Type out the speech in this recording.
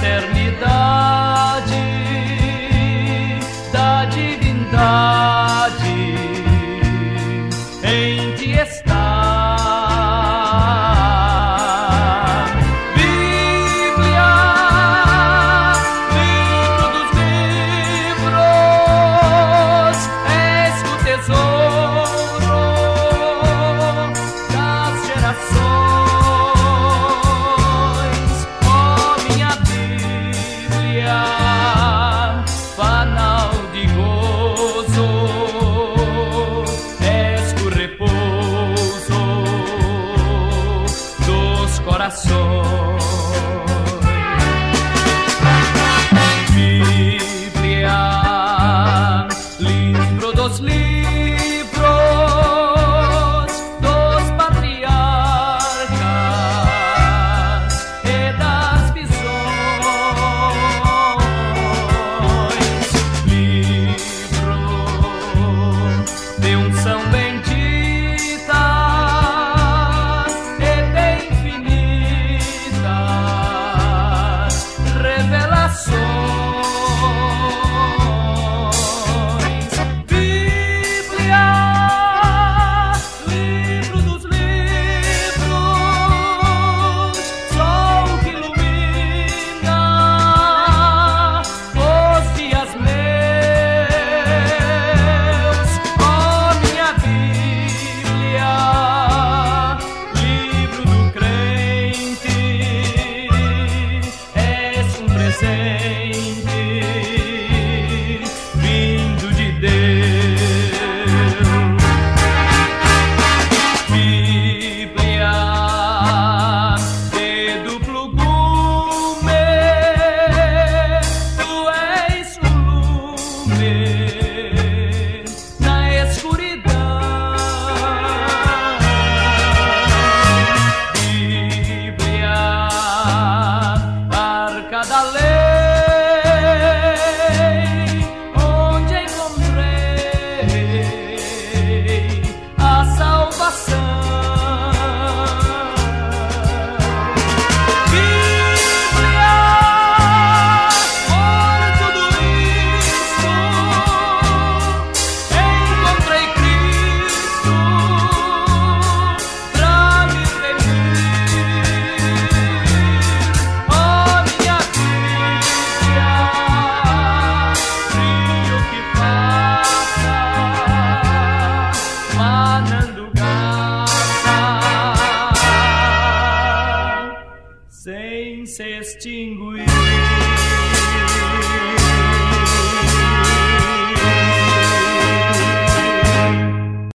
eternidade da divindade em ti está. Bíblia, livro dos livros, és o tesouro das gerações. Oh, minha Bíblia, fanal de gozo, és o repouso dos corações. Bíblia, livro dos livros, dos patriarcas e das visões. Livro de unção bendita e de infinitas revelações. Bíblia, livro dos livros, sol que ilumina os dias meus. Oh, minha Bíblia, livro do crente, és um presente vindo de Deus. Bíblia de duplo gume, tu és o lume na escuridão. Bíblia, arca da lei, onde encontrei a salvação. Bíblia, por tudo isso, encontrei Cristo pra me redimir. Oh, minha Bíblia, rio que passa, manando graça, sem se extinguir.